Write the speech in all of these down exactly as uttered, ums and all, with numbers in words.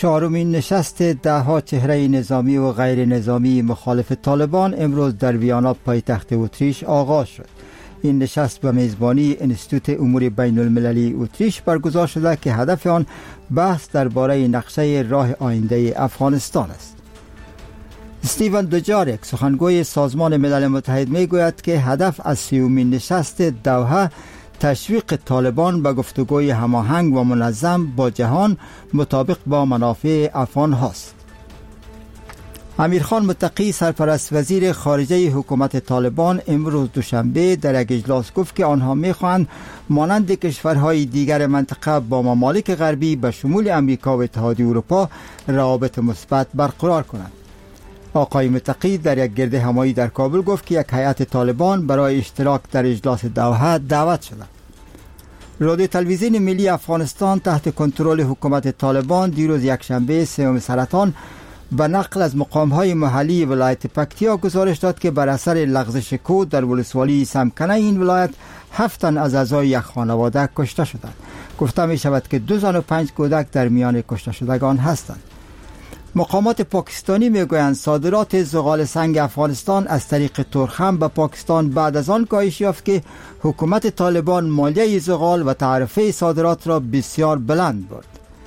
چهارمین نشست دهها چهره نظامی و غیر نظامی مخالف طالبان امروز در ویانا پایتخت اتریش آغاز شد. این نشست به میزبانی انستیتوت امور بین المللی اتریش برگزار شده که هدف آن بحث درباره نقشه راه آینده افغانستان است. استیون دوجارک سخنگوی سازمان ملل متحد می گوید که هدف از سیومین نشست دوحه تشویق طالبان به گفتگوی هماهنگ و منظم با جهان مطابق با منافع افغان هاست. امیرخان متقی سرپرست وزیر خارجه حکومت طالبان امروز دوشنبه در یک اجلاس گفت که آنها می‌خواهند مانند کشورهای دیگر منطقه با ممالک غربی به شمول امریکا و اتحادیه اروپا روابط مثبت برقرار کنند. آقای متقی در یک گرد همایی در کابل گفت که یک هیئت طالبان برای اشتراک در اجلاس دوحه دعوت شده. رادیو تلویزیون ملی افغانستان تحت کنترل حکومت طالبان دیروز یکشنبه سوم سرطان به نقل از مقام‌های محلی ولایت پکتیا گزارش داد که بر اثر لغزش کود در ولسوالی سمکنه این ولایت هفت تن از اعضای یک خانواده کشته شدند. گفته می شود که دو زن و پنج کودک در میان کشته شدگان هستند. مقامات پاکستانی میگویند صادرات زغال سنگ افغانستان از طریق ترخم به پاکستان بعد از آن کاهش یافت که حکومت طالبان مالیه زغال و تعرفه صادرات را بسیار بلند برد.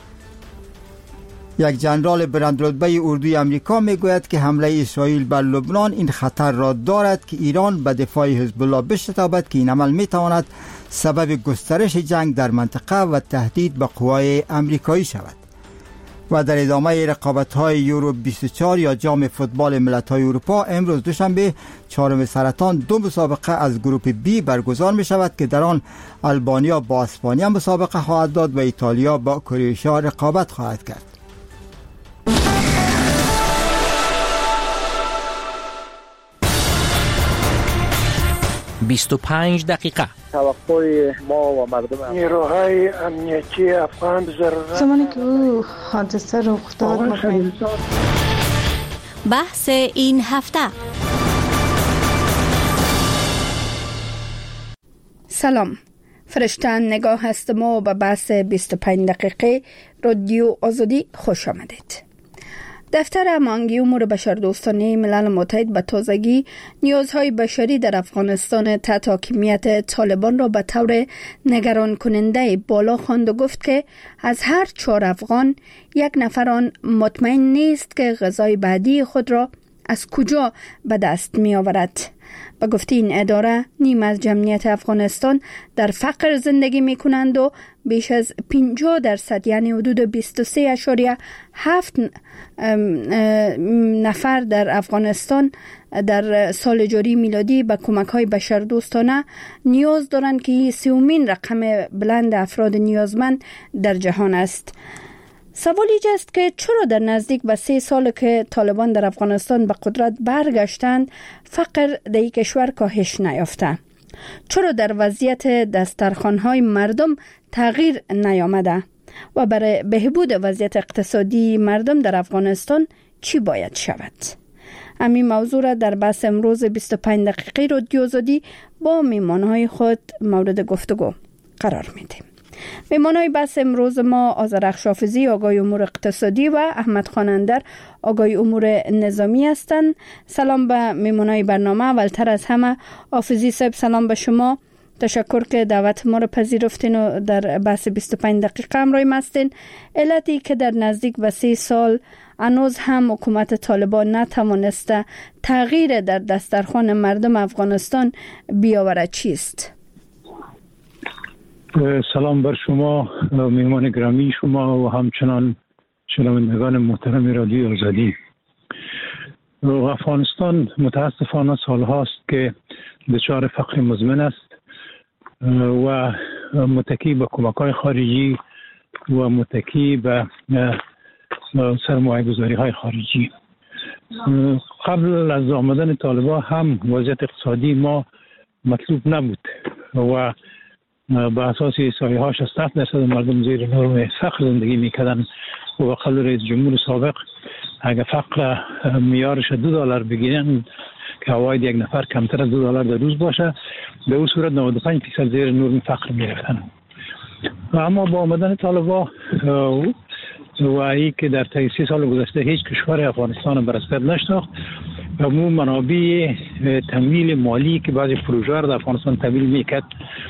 یک جنرال بلندرتبه اردوی امریکا میگوید که حمله اسرائیل بر لبنان این خطر را دارد که ایران به دفاع حزب الله بشتابد که این عمل میتواند سبب گسترش جنگ در منطقه و تهدید به قوای امریکایی شود. و در ادامه رقابت‌های یورو بیست و چهار یا جام فوتبال ملت‌های اروپا امروز دوشنبه چهارم سرطان دو مسابقه از گروپ بی برگزار می شود که در آن آلبانیا با اسپانیا مسابقه خواهد داد و ایتالیا با کرواتیا رقابت خواهد کرد. بیست و پنج دقیقه. توقع ما و مردم نیروهای امنیتی افغان ضرورت زمانی که او حادثه رخ داد بحث این هفته. سلام، فرشتن نگاه هستم و به بحث بیست و پنج دقیقه رادیو آزادی خوش آمدید. دفتر هماهنگی امور بشردوستانه ملل متحد به تازگی نیازهای بشری در افغانستان تحت حاکمیت طالبان را به طور نگران کننده بالا خواند و گفت که از هر چهار افغان یک نفر آن مطمئن نیست که غذای بعدی خود را از کجا به دست می آورد. به گفته این اداره نیم از جمعیت افغانستان در فقر زندگی می کنند و بیش از پنجاه درصد یعنی حدود بیست و سه اشاریه هفت نفر در افغانستان در سال جاری میلادی به کمک های بشردوستانه نیاز دارند که این سومین رقم بلند افراد نیازمند در جهان است. سوال اینجاست که چرا در نزدیک به سه سال که طالبان در افغانستان به قدرت برگشتند فقر در این کشور کاهش نیافته؟ چرا در وضعیت دسترخوان‌های مردم تغییر نیامده؟ و برای بهبود وضعیت اقتصادی مردم در افغانستان چی باید شود؟ همین موضوع را در بحث امروز بیست و پنج دقیقه رادیو آزادی با میمانهای خود مورد گفتگو قرار میدیم. میمانهای بحث امروز ما آذرخش حافظی آگای امور اقتصادی و احمد خانندر آگای امور نظامی هستند. سلام به میمانهای برنامه. اولتر از همه حافظی صاحب سلام به شما، تشکر که دعوت ما رو پذیرفتین و در بحث بیست و پنج دقیقه همراه ما هستین. علتی که در نزدیک به سی سال هنوز هم حکومت طالبان نتوانسته تغییر در دسترخوان مردم افغانستان بیاورد چیست؟ سلام بر شما میهمان گرامی شما و همچنان شنوندگان محترم رادیو آزادی. افغانستان متاسفانه سال هاست که دچار فقر مزمن است و متکی به کمک‌های خارجی و متکی به سرمایه‌گذاری های خارجی. قبل از آمدن طالبان هم وضعیت اقتصادی ما مطلوب نبود و به اساس احصایه هاش از صد درصد مردم زیر نرم فقر زندگی میکردن و قبل رئیس جمهور سابق اگر فقر میارش دو دلار بگیرن که عواید یک نفر کمتر از دو دلار در روز باشه به اون صورت نود و پنج درصد زیر نرم فقر میرفتن. اما با آمدن طالبان و ای که در طی سی سال گذشته هیچ کشور افغانستان بر اساس نشناخت و مو منابع تمویل مالی که بعضی پروژه را در افغانستان تمویل میکرد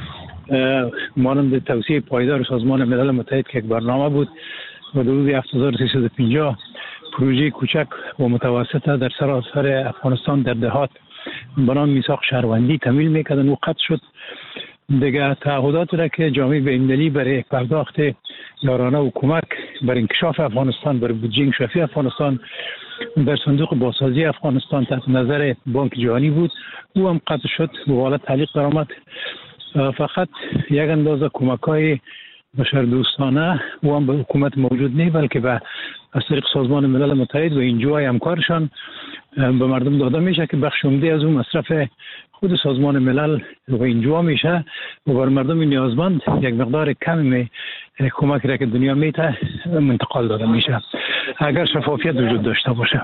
مانند توسعه پایدار سازمان ملل متحد که یک برنامه بود و حدود هفت هزار و سیصد و پنجاه پروژه کوچک و متوسطه در سراسر افغانستان در دهات بنام میثاق شهروندی تمویل میکردن و قطع شد. دیگه تعهدات را که جامعه بین‌المللی برای پرداخت یارانه و کمک بر انکشاف افغانستان، بر بودجه انکشافی افغانستان در صندوق بازسازی افغانستان تحت نظر بانک جهانی بود، او هم قطع شد و حالا تعلیق درآمد. فقط یک اندازه کمک‌های بشردوستانه و هم به حکومت موجود نیست، بلکه به از طریق سازمان ملل متحد و انجوهای همکارشان به مردم داده میشه که بخش عمده از اون مصرف خود سازمان ملل و انجوها میشه و بر مردم نیازمند یک مقدار کمی کمک را که دنیا میته منتقل داده میشه اگر شفافیت وجود داشته باشه.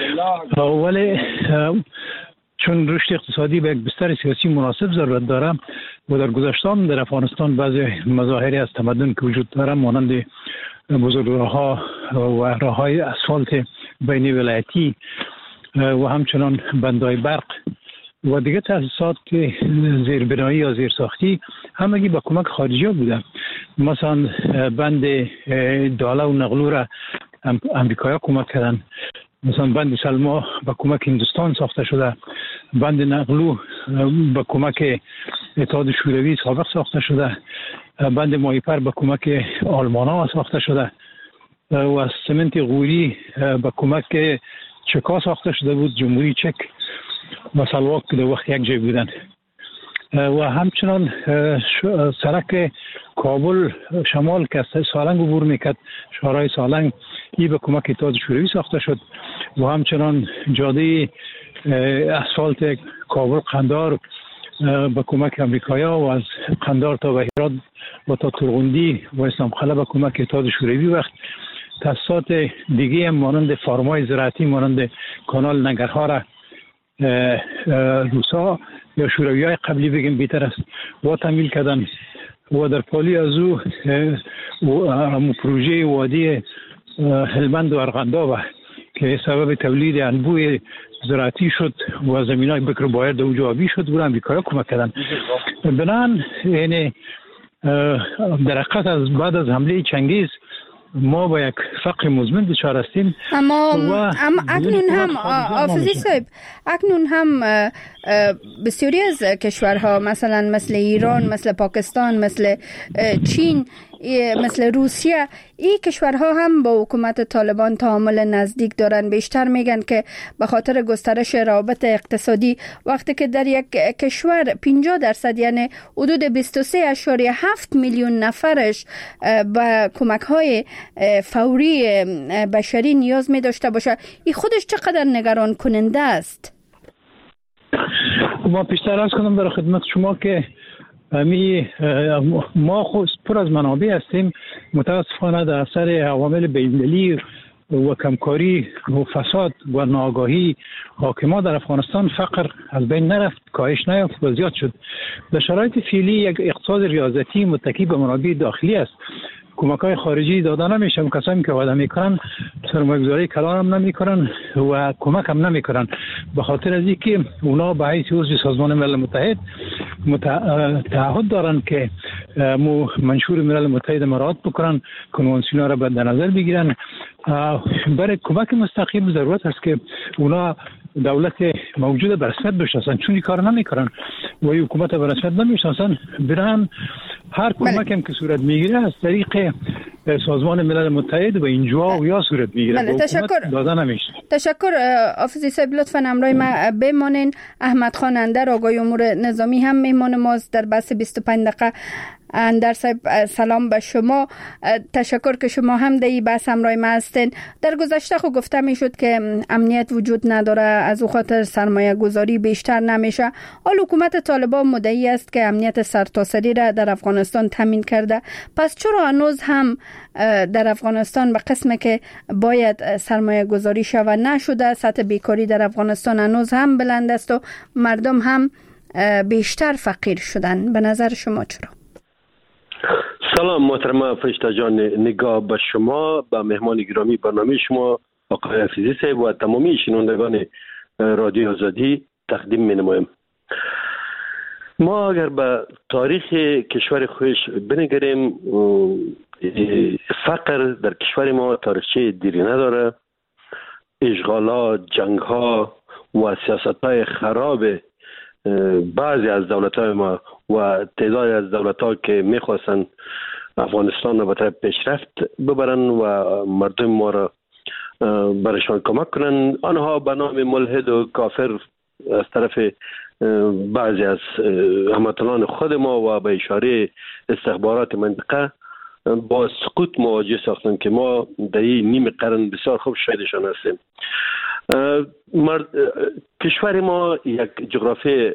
ولی چون رشد اقتصادی به یک بستر سیاسی مناسب ضرورت داره و در گذشته در افغانستان بعضی مظاهری از تمدن که وجود داره مانند بزرگراه‌ها و راه‌های اسفالت بین ولایتی و همچنان بندهای برق و دیگه تاسیسات زیربنایی یا زیرساختی همگی با کمک خارجی ها بوده. مثلا بند داله و نقلو را امریکایی ها کمک کردن، مثلا بند سلما با کمک هندوستان ساخته شده، بند نقلو با کمک اتحاد شوروی سابق ساخته شده، بند مایپر با کمک آلمان ها ساخته شده و سمنت غوری با کمک چکا ساخته شده بود، جمهوری چک و سلواک در وقت یک جای بودن. و همچنان سرک کابل شمال که سالنگ عبور میکرد، شهرهای سالنگ، ای به کمک اتحاد شوروی ساخته شد و همچنان جاده اسفالت کابل قندار به کمک امریکایا و از قندار تا بهرات و تا ترغندی و اسلام قلعه به کمک اتحاد شوروی. وقت تاسیسات دیگه هم مانند فارمای زراعتی مانند کانال نگرها را روسا یا شوروی های قبلی بگیم بیتر است و تمویل کردن و در پالی از او همون پروژه وادی هلمند و ارغنداب که سبب تولید انبوه زراعتی شد و زمین های بکر باید در اونجا آبی شد و امریکایی کمک کردن. بنان یعنی در حقیقت از بعد از حمله چنگیز ما با یک فقر مزمن دچار هستیم. اما اما اکنون هم آفزی صاحب اکنون هم بسیاری از کشورها مثلا مثل ایران، مثل پاکستان، مثل چین، مثل روسیه، این کشورها هم با حکومت طالبان تعامل نزدیک دارن. بیشتر میگن که به خاطر گسترش روابط اقتصادی وقتی که در یک کشور پنجاه درصد یعنی حدود بیست و سه اشاریه هفت میلیون نفرش به کمک های فوری بشری نیاز می داشته باشه، این خودش چقدر نگران کننده است؟ ما پیشتر از کنم برای خدمت شما که می ما خود پر از منابع هستیم، متاسفانه در اثر عوامل بین‌المللی و کمکاری و فساد و ناآگاهی حاکمان در افغانستان فقر از بین نرفت، کاهش نیافت و زیاد شد. در شرایط فعلی یک اقتصاد ریاضتی متکی به منابع داخلی است. کمک‌های خارجی داده نمیشه، کسایی که وعده میکنن سرمایه‌گذاری کلان هم نمیکنن و کمک هم نمیکنن، به خاطر از اینکه اونا به حیث عضو سازمان ملل متحد تعهد دارن که منشور ملل متحد مراعات بکنن، کنوانسیون را به نظر بگیرن. برای کمک مستقیم ضرورت است که اونا دولت موجود برسمت بشناسن، چون این کار نمیکنن و حکومت برسمت نمیشناسن. برن هر کمک هم که صورت میگیره از طریق سازمان ملل متحد و اینجا و یا صورت میگیره. بله، تشکر. داده نمیشه. تشکر آفیزی صاحب، لطفا همراه ما بمانین. احمد خان اندر آقای امور نظامی هم میمان ماست در بحث بیست و پنج دقیقه. اندر صاحب سلام به شما، تشکر که شما هم در این بحث همراه ما هستین. در گذشته خود گفته می شد که امنیت وجود نداره، از او خاطر سرمایه گذاری بیشتر نمیشه. حال حکومت طالبان مدعی است که امنیت سرتاسری را در افغانستان تامین کرده، پس چرا هنوز هم در افغانستان به قسمی که باید سرمایه گذاری شود نشده؟ سطح بیکاری در افغانستان هنوز هم بلند است و مردم هم بیشتر فقیر شدن. به نظر شما چرا؟ سلام محترم فرشته جان، نگاه به شما، به مهمان گرامی برنامه شما آقای حفیظی صاحب و تمامی شنوندگان رادیو آزادی تقدیم می نمایم. ما اگر به تاریخ کشور خویش بنگریم، فقر در کشور ما تاریخچه دیری نداره. اشغالات، جنگ ها و سیاست های خراب بعضی از دولت های ما و تعدادی از دولت ها که میخواستن افغانستان رو به طرف پیشرفت ببرن و مردم ما را برشان کمک کنن، آنها به نام ملحد و کافر از طرف بعضی از هموطنان خود ما و به اشاره استخبارات منطقه با سقوط مواجه ساختن که ما در این نیم قرن بسیار خوب شاهدشان هستیم. مرد... کشور ما یک جغرافی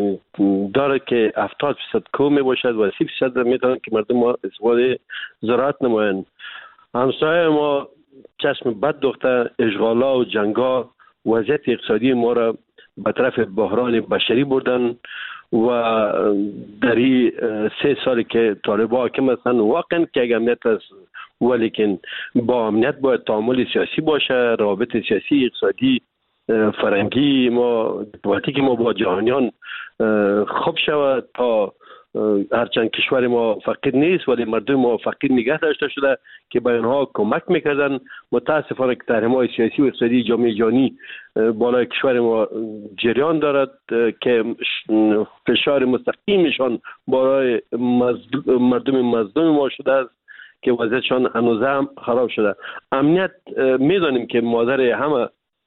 داره که هفتاد فیصد کوه می باشد و سی فیصد می دارن که مردم ما استفاده زراعت نمایند. همسایه ما چشم بد دوخته، اشغالا و جنگا وضعیت اقتصادی ما را به طرف بحران بشری بردن و در این سه سالی که طالبان حاکم هستند واقعا که یک امنیت است، ولیکن با امنیت باید تعامل سیاسی باشه، روابط سیاسی، اقتصادی، فرنگی ما، دیپلماتیک ما با جهانیان خوب شود تا هرچند کشور ما فقیر نیست ولی مردم ما فقیر نگه داشته شده که به اینها کمک میکردن. متاسفانه که تحریم‌های سیاسی و اقتصادی جامعه جهانی بالای کشور ما جریان دارد که فشار مستقیمشان بالای مردم مظلوم ما شده است که وضعیتشان هنوز هم خراب شده. امنیت میدانیم که مادر همه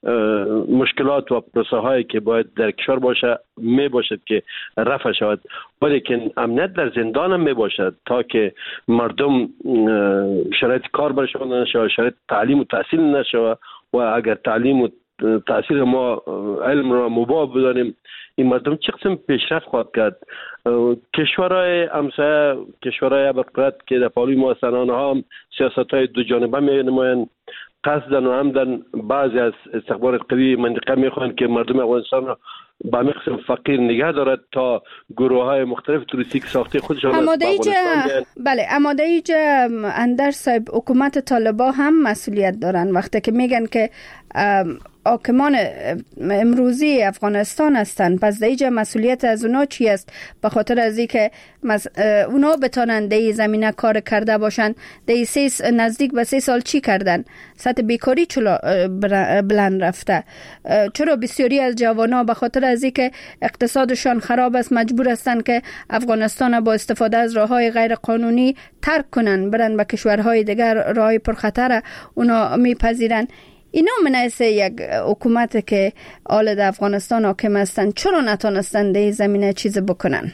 مشکلات و پروسه هایی که باید در کشور باشه می باشد که رفع شود، ولیکن امنیت در زندان هم می باشد تا که مردم شرایط کار برشان نشود، شرایط تعلیم و تحصیل نشود و اگر تعلیم و تحصیل ما علم را مباح بدانیم این مردم چه قسم پیشرفت خواهد کرد. کشورهای همسایه، کشورهای برقرات که در پالوی ما هستند آنها هم سیاست های دو جانبه می نمایند، قصدن و عمدن بعضی از استخبارات قوی منطقه میخوان که مردم افغانستان را به مقصد فقیر نگه دارد تا گروه های مختلف توریستیک ساخته خودشان اماده ایجا بله اماده ایجا اندر صاحب حکومت طالبان هم مسئولیت دارن وقتی که میگن که حاکمان امروزی افغانستان هستند، پس دیگه مسئولیت از اونا چی است؟ به خاطر از اینکه اونا بتانند در زمینه کار کرده باشند. در سه نزدیک به سه سال چی کردن؟ سطح بیکاری چلا بلند رفته. چرا بسیاری از جوانا به خاطر از اینکه اقتصادشان خراب است مجبور هستند که افغانستان با استفاده از راههای غیر قانونی ترک کنن، برن به کشورهای دیگر، راه پرخطر اونا میپذیرن. اینا منعکس یک حکومت که آل در افغانستان حاکم هستند چرا نتونستن در زمینه چیز بکنن؟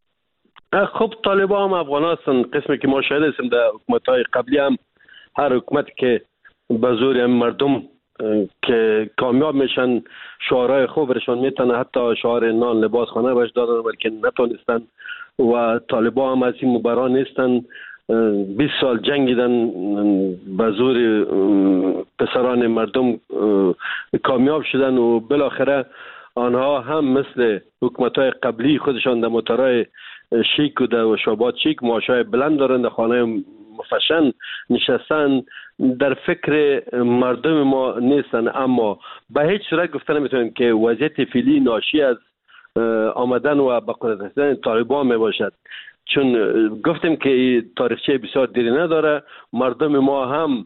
خب طالبان هم افغان هستند، قسمی که ما شاهد هستیم در حکومت‌های قبلی هم هر حکومت که به زور مردم که کامیاب میشن شعارهای خوب برشان میتونه، حتی شعار نان لباس خانه برش دادن ولی نتونستن و طالبان هم از این مبرا نیستن. بیست سال جنگیدن به زور پسران مردم کامیاب شدن و بالاخره آنها هم مثل حکومت‌های قبلی خودشان در موتورهای شیک و در شعبات شیک معاشهای بلند دارند، در خانه مفشن نشستن، در فکر مردم ما نیستن. اما به هیچ صورت گفته نمیتونیم که وضعیت فعلی ناشی از آمدن و به قدرت رسیدن طالبان می باشد، چون گفتیم که تاریخچه بسیار دیری نداره. مردم ما هم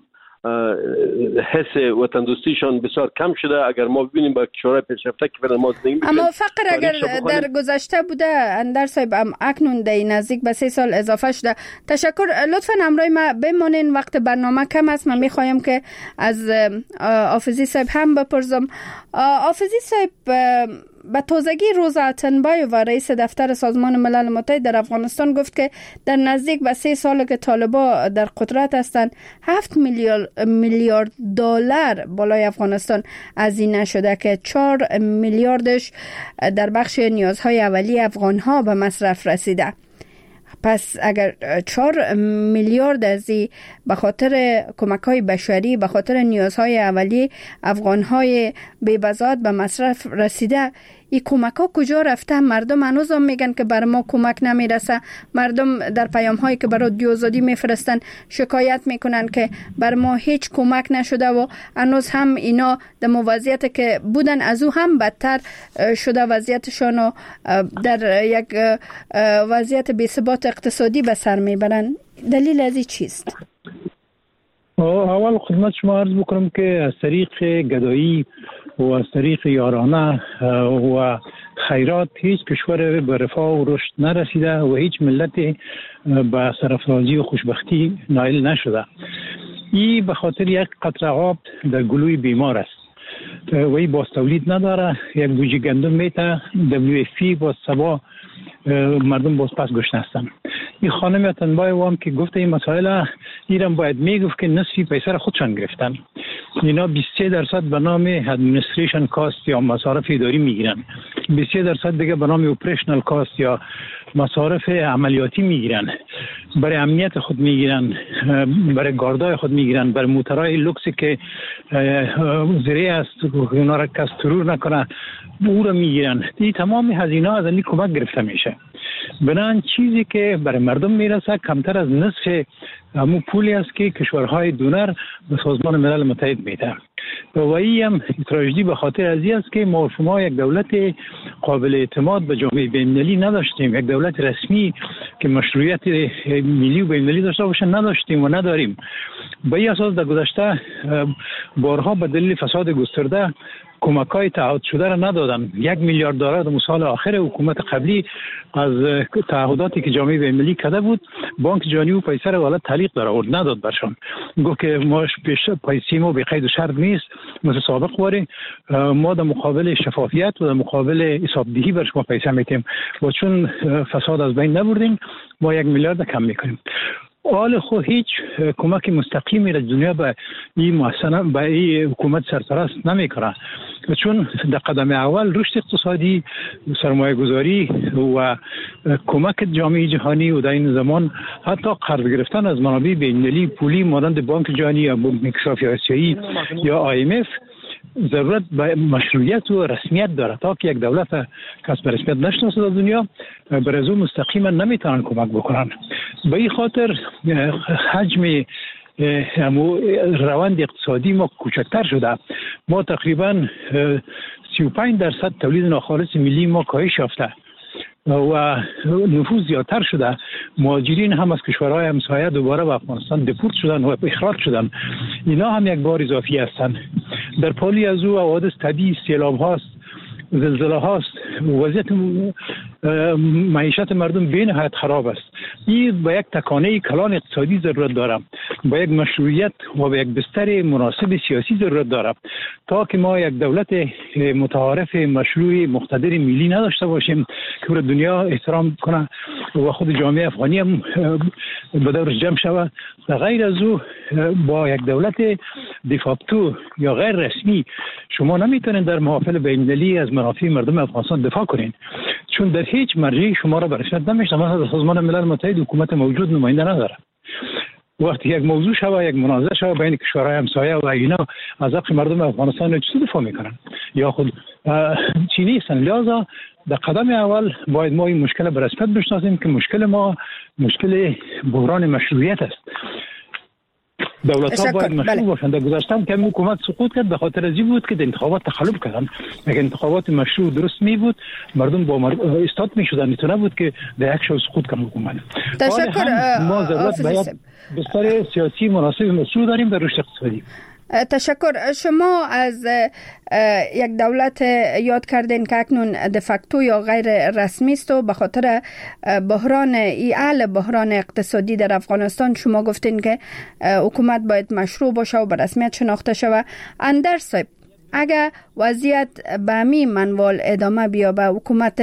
حس وطن دوستیشان بسیار کم شده. اگر ما ببینیم با کشورهای پیشرفته که ما زندگی می‌کنیم، اما فقر اگر در گذشته بوده اندر صاحب اکنون در نزدیک به سه سال اضافه شده. تشکر. لطفا همراه ما بمانین، وقت برنامه کم است. من میخوایم که از حافظی صاحب هم بپرسم. حافظی صاحب به تازگی روزا اتنبایو و رئیس دفتر سازمان ملل متحد در افغانستان گفت که در نزدیک به سه سال که طالبان در قدرت هستند هفت میلیارد میلیارد دلار بالای افغانستان هزینه شده که چهار میلیاردش در بخش نیازهای اولیه افغانها به مصرف رسیده. پس اگر چهار میلیارد ازی به خاطر کمک‌های بشری، به خاطر نیازهای اولیه افغان‌های بی‌بضاعت به مصرف رسیده، این کمک ها کجا رفته؟ مردم هنوز هم میگن که بر ما کمک نمیرسه. مردم در پیام هایی که برای دیوزادی میفرستن شکایت میکنن که بر ما هیچ کمک نشده و هنوز هم اینا در وضعیت که بودن از او هم بدتر شده وضعیتشان و در یک وضعیت بی‌ثبات اقتصادی به سر میبرن. دلیل از این چیست؟ اول خدمت شما عرض بکنم که از طریق گدایی و از طریق یارانه و خیرات هیچ کشور به رفاه و رشد نرسیده و هیچ ملت به سرفرازی و خوشبختی نائل نشده. این به خاطر یک قطره آب در گلوی بیمار است و این باز تولید نداره. یک بوجه گندم میته دبلیو اف پی باز سبا مردم باز پس گشنه هستن. این خانم اتنبای وام که گفته این مسائل ایران باید میگفت که نصفی پیسر خودشان گرفتن. اینا بیست و سه درصد به نام ادمنستریشن کاست یا مصارف اداری میگیرن، بیست و سه درصد دیگه به نام اپریشنال کاست یا مصارف عملیاتی میگیرن، برای امنیت خود میگیرن، برای گاردای خود میگیرن، برای موترهای لوکسی که زیره است اونا را کس ترور نکنه او را میگیرن. این تمام هزینه از این کمک گرفته میشه. بنان چیزی که برای مردم میرسه کمتر از نصف همون پولی است که کشورهای دونر به سازمان ملل متحد میده. و این هم تراژدی به خاطر از این است که ما شما یک دولت قابل اعتماد به جامعه بین‌المللی نداشتیم، یک دولت رسمی که مشروعیت ملی و بین‌المللی داشته باشه نداشتیم و نداریم. به این اساس در گذشته بارها به دلیل فساد گسترده کمک‌های تعهد شده را ندادن. یک میلیارد دلار در سال آخر حکومت قبلی از تعهداتی که جامعه بین‌المللی کرده بود بانک جهانی و پیسه را والا تعلیق داره و نداد برشان. گفت که ما پیش پیسه ما به قید و شرط نیست مثل سابق واره، ما در مقابل شفافیت و در مقابل حسابدهی بر شما پیسه میتیم و چون فساد از بین نبردیم ما یک میلیارد کم میکنیم. حال خو هیچ کمک مستقیمی را دنیا به این محسنه به این حکومت سرپرست نمیکنه، چون در قدم اول رشد اقتصادی، سرمایه گذاری و کمک جامعه جهانی و در این زمان حتی قرض گرفتن از منابع بین‌المللی پولی مانند بانک جهانی یا بانک انکشافی آسیایی یا آی ام اف ضرورت به مشروعیت و رسمیت داره. تا که یک دولت کسب رسمیت نشناسه در دنیا برای او مستقیما نمیتونن کمک بکنن. به این خاطر حجم روند اقتصادی ما کوچکتر شده. ما تقریبا سی و پنج درصد تولید ناخالص ملی ما کاهش یافته و نفوذ زیادتر شده. مهاجرین هم از کشورهای همسایه دوباره به افغانستان دپورت شدن و اخراج شدن. اینا هم یک بار اضافی هستند. در پالی از او حوادث طبیعی، سیلاب هاست، زلزله هاست، وضعیت معیشت مردم به نهایت خراب است. این با یک تکانه کلان اقتصادی ضرورت داره، با یک مشروعیت و با یک بستر مناسب سیاسی ضرورت داره. تا که ما یک دولت متعارف مشروع مقتدر ملی نداشته باشیم که بر دنیا احترام کنه و خود جامعه افغانی هم به دور جمع شود و غیر از او با یک دولت دیفاکتو یا غیر رسمی شما نمیتونید در محافل بین‌المللی از منافع مردم افغانستان دفاع کنین، چون در هیچ مرجعی شما را به رسمیت نمیشناسه. مثلا سازمان ملل متحد حکومت موجود نماینده نداره. وقتی یک موضوع شود، یک منازعه شود بین کشورهای همسایه و اینا از حق مردم افغانستان چطور دفاع میکنن؟ یا خود چینی هستن. لذا در قدم اول باید ما این مشکل به رسمیت بشناسیم که مشکل ما مشکل بحران مشروعیت است. دولت ها باید مشروع باشند. در گذشته هم که حکومت سقوط کرد به خاطر ازی بود که در انتخابات تخلف کردن. اگر انتخابات مشروع درست می بود مردم با مرد... استاد می شدن. تو نبود که در یک شب سقوط کنه حکومت. تشکر. ما ضرورت باید بستر سیاسی مناسب مشروع داریم در رشد اقتصادی. تشکر. شما از یک دولت یاد کردین که اکنون دفاکتو یا غیر رسمی است و به خاطر بحران ایال بحران اقتصادی در افغانستان شما گفتین که حکومت باید مشروع باشه و به رسمیت شناخته شود. اندر صاحب، اگر وضعیت به همین منوال ادامه بیابه، حکومت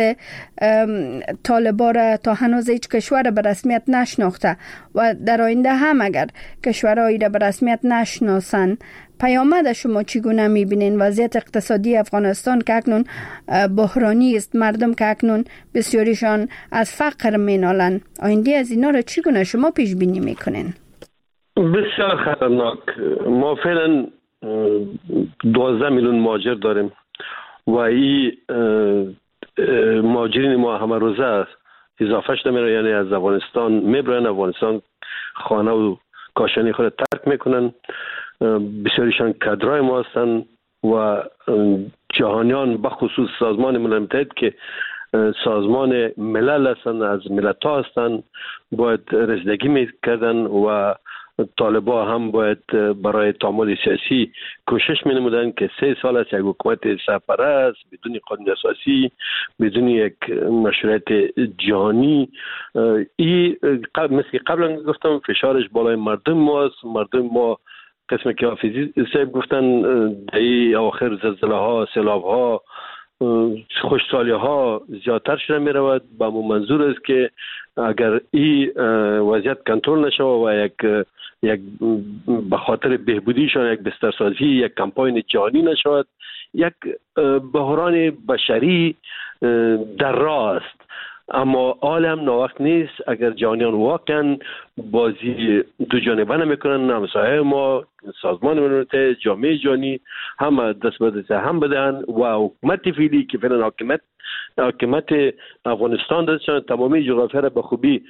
طالبا را تا هنوز هیچ کشور به رسمیت نشناخته و در آینده هم اگر کشورهایی را به رسمیت نشناسن، پیامد شما چگونه میبینین؟ وضعیت اقتصادی افغانستان که اکنون بحرانی است، مردم که اکنون بسیاریشان از فقر مینالن، آینده از اینا را چگونه شما پیش بینی میکنین؟ بسیار خطرناک. ما فعلا دوازده میلیون مهاجر داریم و این مهاجرین ما همه روزه اضافه شده میره، یعنی از افغانستان میبرن، افغانستان خانه و کاشانی خود ترک میکنن. بسیاریشان کادرای ما هستن و جهانیان بخصوص سازمان ملل متحد که سازمان ملل هستن، از ملت ها هستن، باید رسیدگی میکردن و طالبا هم باید برای تعامل سیاسی کوشش می نمودن که سه سال است یک حکومت سرپرست بدون قانون اساسی، بدون یک مشروعیت جهانی. این مثل قبلا گفتم فشارش بالای مردم ماست. مردم ما قسمی که حافظی صاحب گفتن در آخر زلزله ها، سیلاب ها، خوشسالی ها زیادتر شده می رود. با مو منظور است که اگر این وضعیت کنترل نشود و یک یک به خاطر بهبودیشان یک بسترسازی، یک کمپاین جهانی نشود، یک بحران بشری در راه است. اما عالم ناوقت نیست. اگر جهانیان واقعا بازی دو جانبه نمیکنن، همسایه ما، سازمان ملل متحد، جامعه جهانی هم دست به دست هم بدهن و حکومت فعلی که فعلا حکومت حکومت افغانستان دستشان تمامی جغرافیا را به خوبی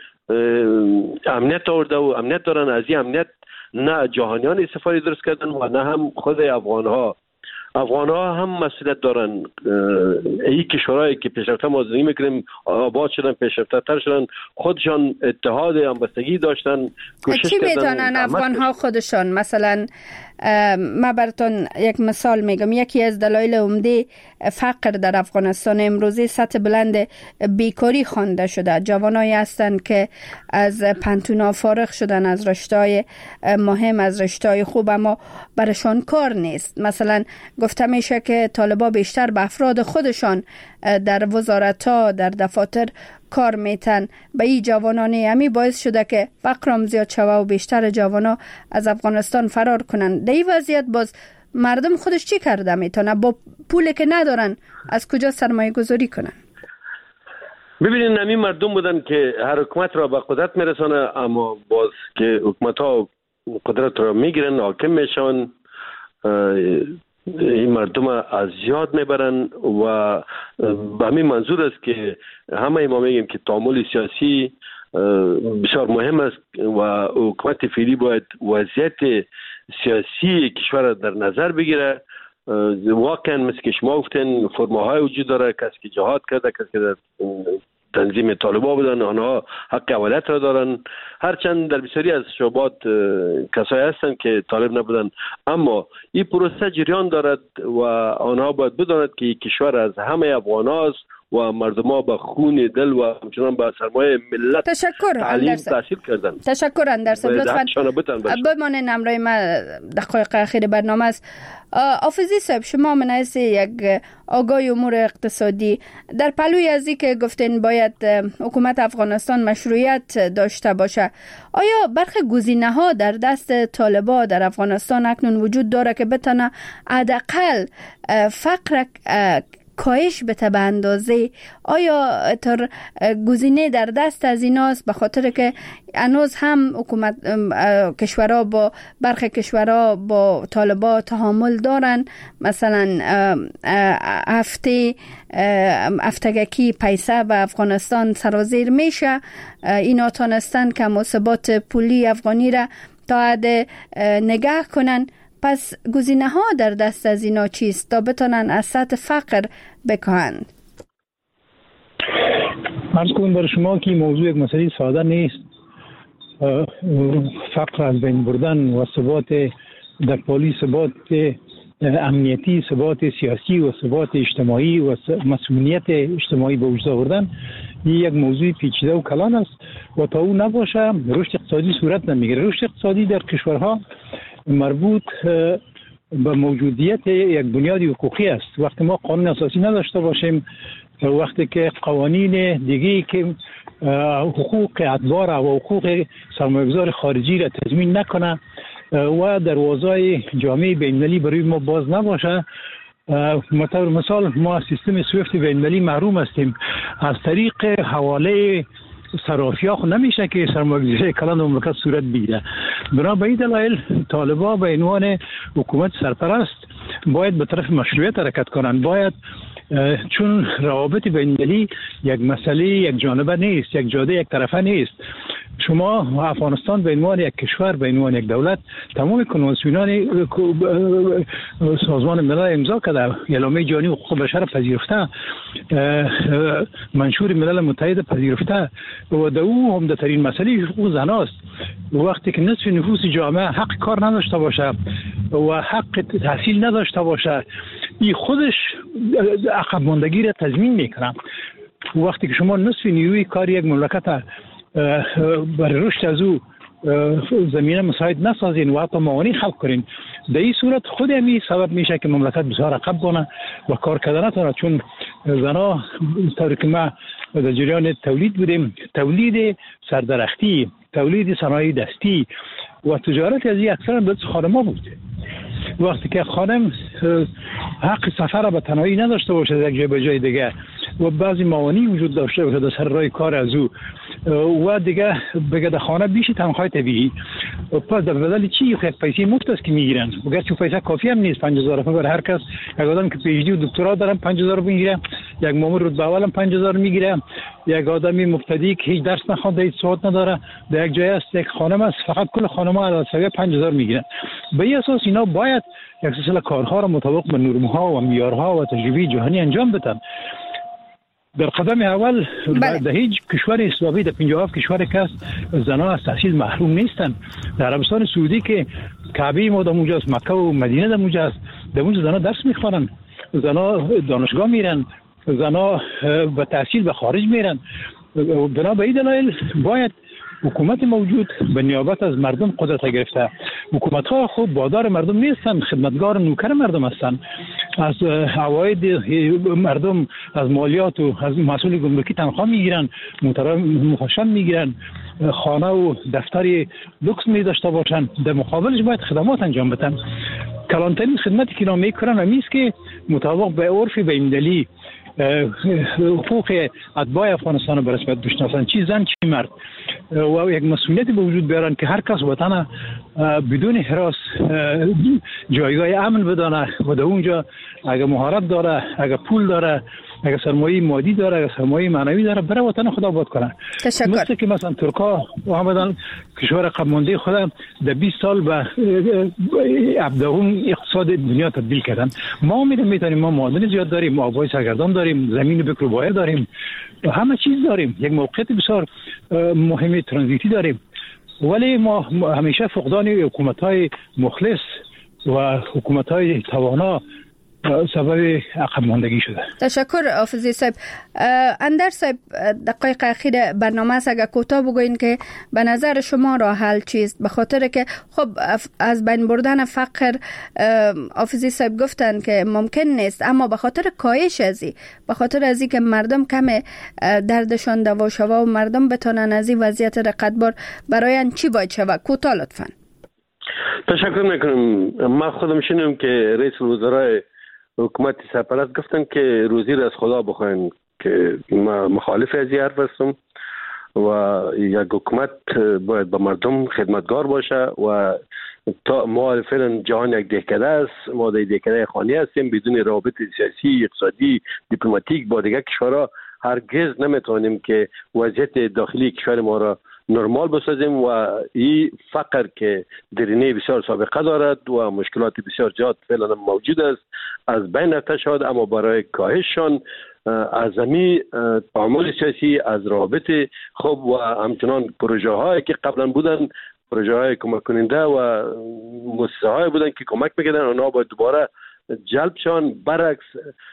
امنیت آورده و امنیت دارن. از این امنیت نه جهانیان استفاده درست کردن و نه هم خود افغان ها. افغان ها هم مسئولیت دارن. این کشورهایی که پیشرفته ما زندگی میکنیم آباد شدن، پیشرفته تر شدن، خودشان اتحاد همبستگی داشتن، کوشش چی کردن. میتونن افغان ها خودشان؟ مثلا ما براتون یک مثال میگم. یکی از دلایل عمده فقر در افغانستان امروزی سطح بلند بیکاری خوانده شده. جوانایی هستند که از پانتونا فارغ شدن، از رشته‌های مهم، از رشته‌های خوب، اما برشان کار نیست. مثلا گفته میشه که طالبا بیشتر به افراد خودشان در وزارت‌ها، در دفاتر کار میتن. به این جوانانی همی باعث شده که فقرم زیاد شوه و بیشتر جوانا از افغانستان فرار کنن. در این وضعیت باز مردم خودش چی کرده میتونه؟ با پولی که ندارن از کجا سرمایه گذاری کنن؟ ببینید همین مردم بودن که هر حکومت را به قدرت میرسانه، اما باز که حکومت ها قدرت را میگیرن، حاکم میشن، این مردم از یاد میبرن و به همین منظور است که همه ما میگیم که تعامل سیاسی بسیار مهم است و حکومت فعلی باید وضعیت سیاسی کشور در نظر بگیره. واقعا مثل که شما گفتین فرماهای وجود داره، کسی که جهاد کرده، کسی که در تنظیم طالبان بودن، آنها حق اولت را دارن. هرچند در بسیاری از شعبات کسایی هستند که طالب نبودن، اما این پروسه جریان دارد و آنها باید بداند که این کشور از همه افغان هاست و مردم ها به خون دل و همچنان به سرمایه ملت تشکر تعلیم تحصیل کردن. تشکر اندرسد. لطفاً بمانید همراه ما. دقایق اخیر برنامه است. حافظی صاحب، شما من حیث یک آگاه امور اقتصادی در پلوی از این که گفتین باید حکومت افغانستان مشروعیت داشته باشه، آیا برخی گزینه ها در دست طالبان در افغانستان اکنون وجود داره که بتونه حداقل فقر کاهش بده به اندازه؟ آیا تر گزینه در دست از ایناست؟ به خاطر که هنوز هم حکومت کشورها با برخی کشورها با طالبان تعامل دارن. مثلا هفته هفتگکی پیسه به افغانستان سرازیر میشه. اینا تانستن که ثبات پولی افغانی را تا حد نگه کنن. پس گزینه ها در دست از اینا چیست تا بتونن از سطح فقر بکاهند؟ عرض کنم بر شما که موضوع یک مسئله ساده نیست. فقر از بین بردن و ثبات در پالی، ثبات امنیتی، ثبات سیاسی و ثبات اجتماعی و مسئولیت اجتماعی به وجود آوردن این یک موضوع پیچیده و کلان است و تا او نباشه رشد اقتصادی صورت نمیگیره. رشد اقتصادی در کشورها مربوط به موجودیت یک بنیاد حقوقی است. وقتی ما قانون اساسی نداشته باشیم، وقتی که قوانین دیگه که حقوق ادوار و حقوق سرمایه‌گذار خارجی را تضمین نکنه و دروازه جامعه بین‌المللی برای ما باز نباشه، مثلا مثال ما از سیستم سویفت بین‌المللی محروم هستیم. از طریق حواله صرافی‌ها خود نمیشه که سرمایه‌گذاری کلان مملکت صورت بگیره. بنابراین دلایل طالبان به عنوان حکومت سرپرست باید به طرف مشروعیت حرکت کنند. باید چون روابط بین‌المللی یک مسئله یک جانبه نیست، یک جاده یک طرفه نیست. شما افغانستان به عنوان یک کشور، به عنوان یک دولت، تمام کنوانسیون‌های سازمان ملل امضا کرده، اعلامیه جهانی حقوق بشر پذیرفته، منشور ملل متحد پذیرفته و در او عمده‌ترین مسئله حقوق زن است. وقتی که نصف نفوس جامعه حق کار نداشته باشه و حق تحصیل نداشته باشه، این خودش عقب ماندگی را تضمین میکنه. وقتی که شما نصف نیروی کار یک مملکت برای رشد از او زمینه مساعد نسازین و حتی موانع خلق کنین، در این صورت خود همین سبب میشه که مملکت بسیار عقب کنه و کار کردن نتونه. چون زنها طوری که ما در جریان تولید بودیم، تولید سردرختی، تولید صنایع دستی و تجارت از این اکثرا به خانم‌ها بود. وقتی که خانم حق سفر به تنهایی نداشته باشه یک جای به جای دیگه و بعضی موانع وجود داشته باشه در سر راه کار از او و دیگه بگه در خانه بیشی تنخواه طبیعی، پس در بدل چی یک پیسه مفت است که میگیرن، گرچه پیسه کافی هم نیست. پنج هزار روپیه بر هر کس. یک آدم که پی اچ دی و دکترا دارن پنج هزار روپیه میگیره، یک مامور رتبه اول هم پنج هزار میگیره، یک آدمی مبتدی که هیچ درس نخوانده، هیچ سواد نداره، در یک جای است یک خانم است، فقط کل خانم‌ها از سویه پنج هزار میگیرن. به این اساس اینا باید یک سلسله کارها را مطابق به نرم‌ها و معیارها و تجربه جهانی انجام بدن. در قدم اول در هیچ کشور اسلامی در پنجاه و هفت کشور که زنان از تحصیل محروم نیستن. در عربستان سعودی که کعبه ما در اونجاست، مکه و مدینه در اونجاست، در اونجا زنان درس میخوانن، زنان دانشگاه میرن، زنان به تحصیل به خارج میرن. بنا به این دلایل باید حکومت موجود به نیابت از مردم قدرت گرفته. حکومت ها خود بادار مردم نیستن، خدمتگار نوکر مردم هستند. از عواید مردم، از مالیات و از مسئول گمرکی تنخواه میگیرن، مخشن میگیرن، خانه و دفتری لوکس می داشته باشن، در مقابلش باید خدمات انجام بدن. کلانترین خدمتی که نامه کرن همیست که مطابق به عرف بین‌المللی حقوق اتباع افغانستان رو به رسمیت بشناسن، چی زن چی مرد، و یک مسئولیتی به وجود بیارن که هر کس وطن بدون هراس جایگاه امن بدانه و در اونجا اگر مهارت داره، اگر پول داره، اگر سرمایه مادی داره، اگر سرمایه معنوی داره، برای وطن خود آباد کنه. تشکر. مثل که مثلا ترکا آمدن کشور عقب مانده خود در بیست سال به ابداعون اقتصاد دنیا تبدیل کردن. ما میدونیم میتونیم، ما معادن زیاد داریم، آبای سرگردان داریم، زمین بکر و بایر داریم، همه چیز داریم، یک موقعیت بسیار مهم ترانزیتی داریم، ولی ما همیشه فقدان حکومت‌های مخلص و حکومت‌های توانا سبب عقب ماندگی شده. تشکر حافظی صاحب. اندر صاحب، دقایق اخیر برنامه است، اگر کوتاه بگوین که به نظر شما راه حل چیست؟ به خاطر که خب از بین بردن فقر حافظی صاحب گفتن که ممکن نیست، اما به خاطر کاهش ازی، به خاطر ازی که مردم کم دردشان دوا شوه و مردم بتونن از این وضعیت رقتبار برای چی باید شوه؟ کوتاه لطفا. تشکر میکنم. من خودم شنیدم که رئیس الوزراء حکومت سرپرست گفتن که روزی را از خدا بخواین، که ما مخالف از این حرف هستم و یک حکومت باید به مردم خدمتگار باشه و تا ما فعلا جهان یک دهکده است، ما در دهکده خانی هستیم، بدون روابط سیاسی، اقتصادی، دیپلماتیک با دیگر کشورها هرگز نمیتونیم که وضعیت داخلی کشور ما را نرمال بسازیم و این فقر که درینه بسیار سابقه دارد و مشکلات بسیار زیاد فعلا موجود است از بین رفته شد، اما برای کاهششان از همی تعامل سیاسی، از روابط خوب و همچنان پروژه هایی که قبلا بودن، پروژه های کمک کننده و مؤسسه های بودن که کمک میکردن، آنها باید دوباره جلب شان. برعکس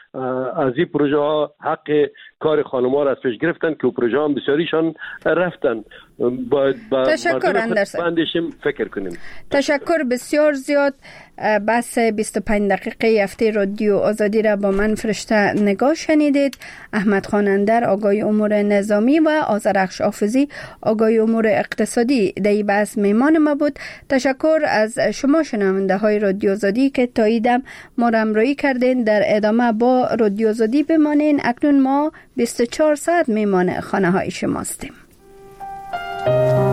از این پروژه ها حق کار خانم‌ها را از پیش گرفتن که پروژه ها بسیاریشان رفتن. باید با تشکر اندرسن. فکر کنیم. تشکر بسیار زیاد. بس بیست و پنج دقیقه هفته رادیو آزادی را با من فرشته نگاه شنیدید. احمد خان اندر آگاهی امور نظامی و آذرخش حافظی آگاهی امور اقتصادی در این بحث میمان ما بود. تشکر از شما شنونده های رادیو آزادی که تا ایدم ما را همراهی کردین. در ادامه با رادیو آزادی بمانین. اکنون ما بیست و چهار ساعت میمان خانه های شماستیم.